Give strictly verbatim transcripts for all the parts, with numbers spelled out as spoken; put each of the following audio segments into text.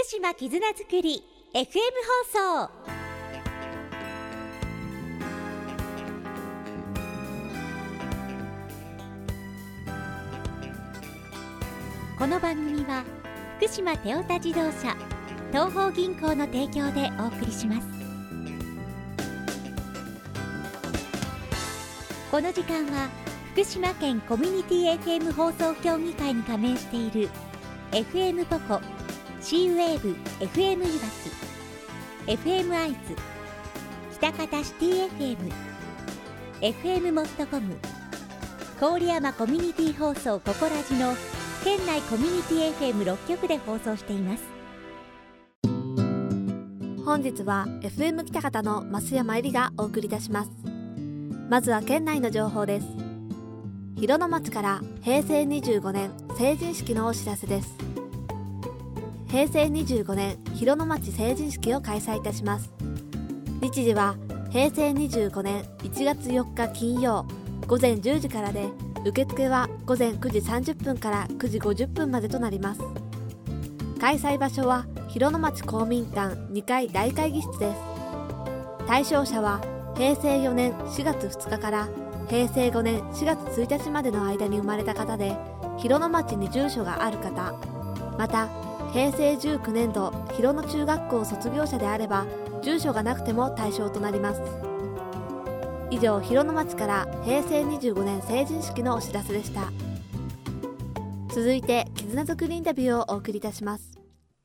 島絆づくり エフエム 放送。この番組は福島テオタ自動車東邦銀行の提供でお送りします。この時間は福島県コミュニティ エフエム 放送協議会に加盟している エフエム ポコ、シーウェーブ エフエム いわき、エフエム アイズ、北方シティ エフエム、エフエム モットコム、郡山コミュニティ放送ココラジの県内コミュニティ エフエムろっ 局で放送しています。 本日は エフエム 北方の増山えりがお送りいたします。まずは県内の情報です。広野町からへいせいにじゅうごねん成人式のお知らせです。へいせいにじゅうごねん広野町成人式を開催いたします。日時はへいせいにじゅうごねんいちがつよっか金曜午前じゅうじからで、受付は午前くじさんじゅっぷんからくじごじゅっぷんまでとなります。開催場所は広野町公民館にかい大会議室です。対象者はへいせいよねんしがつふつかからへいせいごねんしがつついたちまでの間に生まれた方で、広野町に住所がある方、またへいせいじゅうきゅうねんど広野中学校卒業者であれば住所がなくても対象となります。以上、広野町からへいせいにじゅうごねん成人式のお知らせでした。続いて絆づくりインタビューをお送りいたします。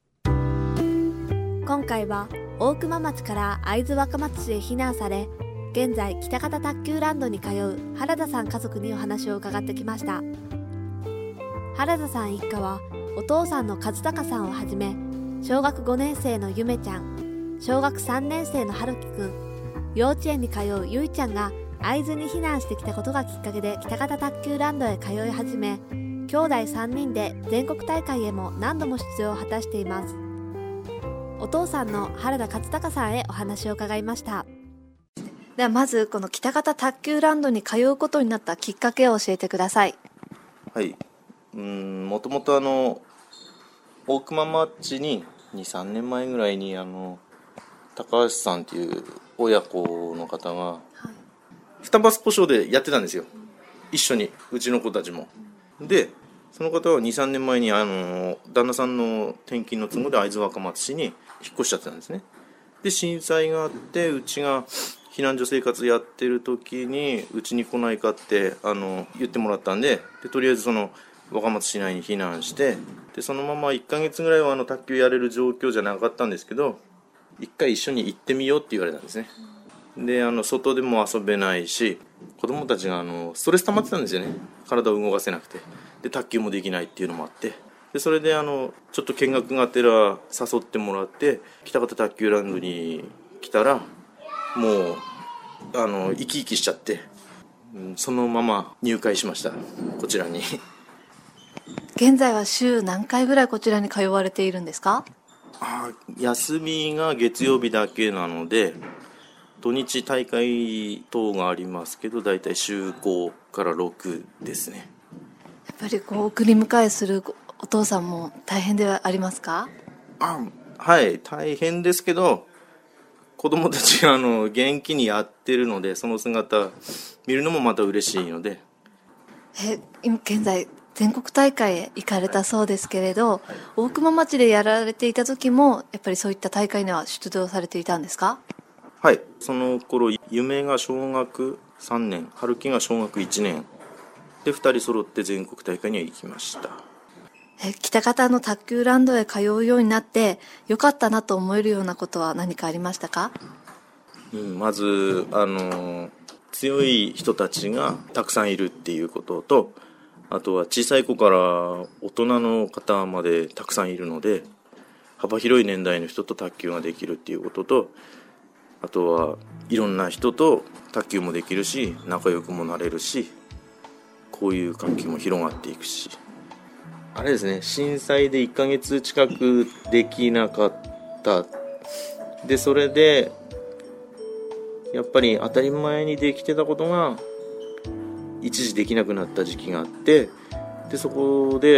今回は大熊町から会津若松市へ避難され、現在北方卓球ランドに通う原田さん家族にお話を伺ってきました。原田さん一家はお父さんの和孝さんをはじめ、小学ごねんせいのゆめちゃん、小学さんねんせいの春樹くん、幼稚園に通うゆいちゃんが会津に避難してきたことがきっかけで北方卓球ランドへ通い始め、兄弟さんにんで全国大会へも何度も出場を果たしています。お父さんの原田勝孝さんへお話を伺いました。ではまずこの北方卓球ランドに通うことになったきっかけを教えてください。 はい、うーんもともとあの大熊町ににさんねんまえぐらいにあの高橋さんっていう親子の方が、はい、双葉スポ少でやってたんですよ、一緒にうちの子たちも。でその方はにさんねんまえにあの旦那さんの転勤の都合で会津若松市に引っ越しちゃってたんですね。で震災があって、うちが避難所生活やってる時にうちに来ないかってあの言ってもらったん で, でとりあえずその若松市内に避難して、でそのままいっかげつぐらいはあの卓球やれる状況じゃなかったんですけど、一回一緒に行ってみようって言われたんですね。であの外でも遊べないし、子供たちがあのストレス溜まってたんですよね。体を動かせなくて、で卓球もできないっていうのもあって、でそれであのちょっと見学がてら誘ってもらって北方卓球ランドに来たら、もうあの生き生きしちゃって、そのまま入会しました、こちらに。 現在は週何回ぐらいこちらに通われているんですか？ あ、休みが月曜日だけなので、土日大会等がありますけど、だいたい週ごからろくですね。 やっぱりこう送り迎えするお父さんも大変ではありますか？ あ、はい、大変ですけど、子供たちがあの元気にやってるので、その姿見るのもまた嬉しいので。 え今現在全国大会へ行かれたそうですけれど、はいはい、大熊町でやられていた時もやっぱりそういった大会には出場されていたんですか？ はい、その頃夢が小学さんねん、春樹が小学いちねんでふたり揃って全国大会には行きました。 え北方の卓球ランドへ通うようになってよかったなと思えるようなことは何かありましたか？ うん、まずあの強い人たちがたくさんいるっていうことと、あとは小さい子から大人の方までたくさんいるので、幅広い年代の人と卓球ができるっていうことと、あとはいろんな人と卓球もできるし、仲良くもなれるし、こういう関係も広がっていくし、あれですね、震災でいっかげつ近くできなかったで、それでやっぱり当たり前にできてたことが一時できなくなった時期があって、でそこで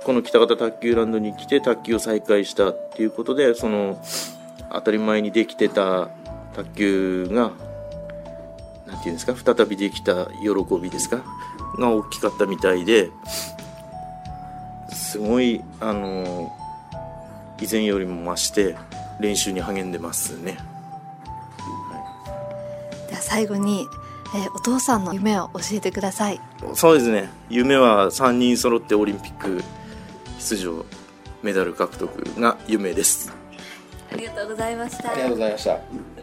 この北方卓球ランドに来て卓球を再開したっていうことで、その当たり前にできてた卓球がなんていうんですか、再びできた喜びですかが大きかったみたいで、すごいあの以前よりも増して練習に励んでますね。 はい、では最後に、えー、お父さんの夢を教えてください。 そうですね、夢はさんにん揃ってオリンピック出場、メダル獲得が夢です。 ありがとうございました。 ありがとうございました。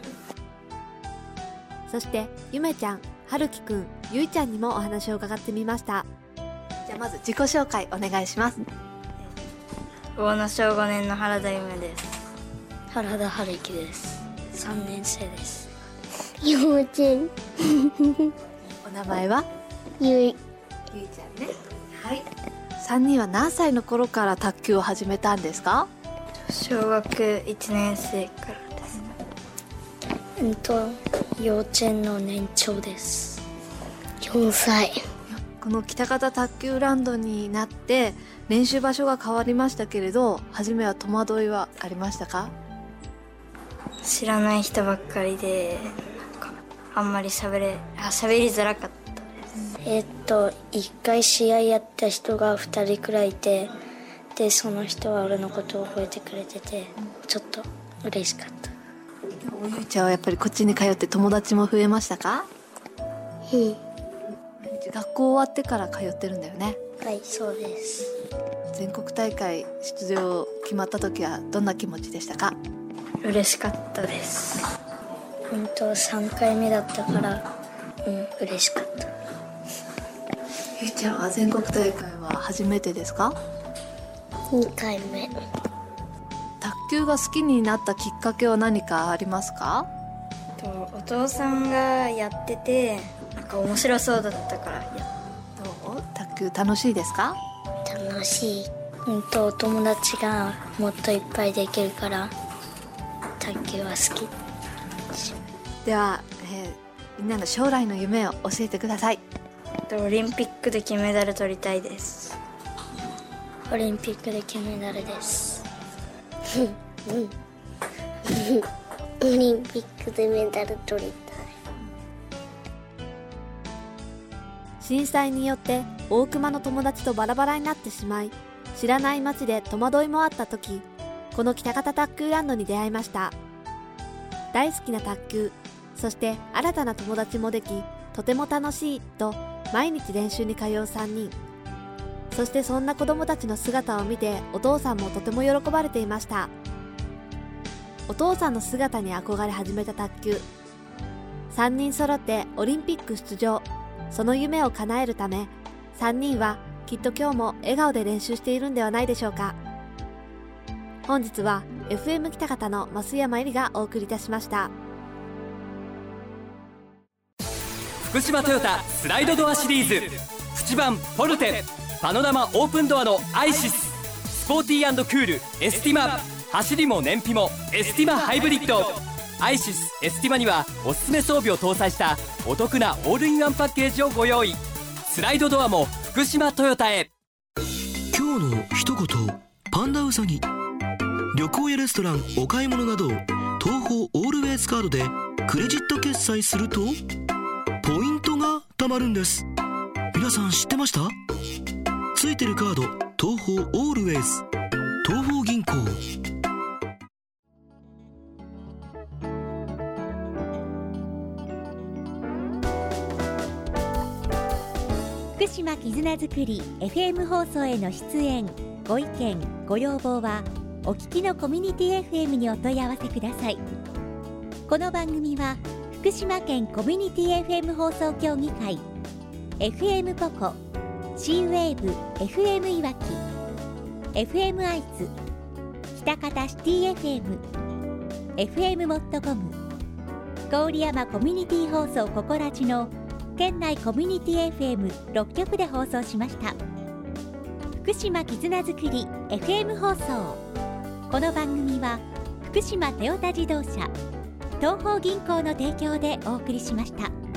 そしてゆめちゃん、はるきくん、ゆいちゃんにもお話を伺ってみました。じゃあまず自己紹介お願いします。 大野小ごねんの原田ゆめです。原田春樹です。さんねん生です。 幼稚園お名前はゆいゆいちゃんね。はい、さんにんは何歳の頃から卓球を始めたんですか？ 小学いちねん生からです。 うんと幼稚園の年長です。よんさい。 この北方卓球ランドになって練習場所が変わりましたけれど、初めは戸惑いはありましたか？ 知らない人ばっかりで、なんかあんまり喋れあ喋りづらかったです。 えー、っといっかい試合やった人がふたりくらいいて、でその人は俺のことを覚えてくれてて、ちょっと嬉しかった。 ゆいちゃんはやっぱりこっちに通って友達も増えましたか？ うん。 学校終わってから通ってるんだよね。 はい、そうです。 全国大会出場決まった時はどんな気持ちでしたか？ 嬉しかったです。 本当さんかいめだったからうん嬉しかった。 ゆいちゃんは全国大会は初めてですか？ にかいめ。 卓球が好きになったきっかけは何かありますか？ とお父さんがやっててなんか面白そうだったからやどう？卓球楽しいですか？ 楽しい。うんとお友達がもっといっぱいできるから卓球は好き。 では、えー、みんなの将来の夢を教えてください。 オリンピックで金メダル取りたいです。 オリンピックで金メダルです。オリンピックでメダル取りたい。 震災によって大熊の友達とバラバラになってしまい、知らない街で戸惑いもあった時、この北方卓球ランドに出会いました。大好きな卓球、そして新たな友達もでき、とても楽しいと毎日練習に通うさんにん。そしてそんな子供たちの姿を見て、お父さんもとても喜ばれていました。お父さんの姿に憧れ始めた卓球。さんにん揃ってオリンピック出場、その夢を叶えるため、さんにんはきっと今日も笑顔で練習しているんではないでしょうか。本日は エフエム 北方の増山えりがお送りいたしました。 福島トヨタスライドドアシリーズ、プチバンポルテ、パノラマオープンドアのアイシス、スポーティー&クールエスティマ、走りも燃費もエスティマハイブリッド。アイシスエスティマにはおすすめ装備を搭載したお得なオールインワンパッケージをご用意。スライドドアも福島トヨタへ。 今日の一言、パンダウサギ。旅行やレストラン、お買い物など東宝オールウェイズカードでクレジット決済するとポイントが貯まるんです。皆さん知ってました？ついてるカード、東宝オールウェイズ、東宝銀行。 福島絆づくり エフエム 放送への出演ご意見ご要望はお聞きのコミュニティ エフエム にお問い合わせください。この番組は福島県コミュニティ エフエム 放送協議会 エフエム ポコ C ウェーブ エフエム いわき エフエム アイズ北方シティ エフエム エフエム モットコム郡山コミュニティ放送ココラジの県内コミュニティ エフエムろっきょくで放送しました。福島絆づくり エフエム 放送。この番組は福島トヨタ自動車、東邦銀行の提供でお送りしました。